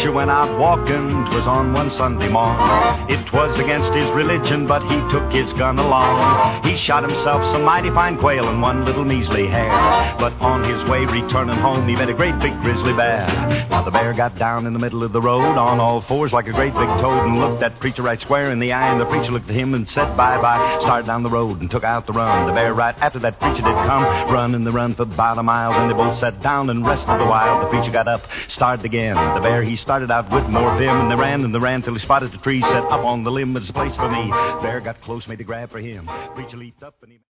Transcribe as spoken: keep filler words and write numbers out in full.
preacher went out walking. 'Twas on one Sunday morn. It was against his religion, but he took his gun along. He shot himself some mighty fine quail and one little measly hare. But on his way returning home, he met a great big grizzly bear. Now the bear got down in the middle of the road on all fours like a great big toad and looked that preacher right square in the eye. And the preacher looked at him and said bye-bye. Started down the road and took out the run. The bear right after that preacher did come, running the run for about a mile. Then they both sat down and rested a while. The preacher got up, started again. The bear, he started out with more vim, and they ran and they ran till he spotted the tree, set up on the limb. It's a place for me. Bear got close, made a grab for him. Preacher leaped up and he...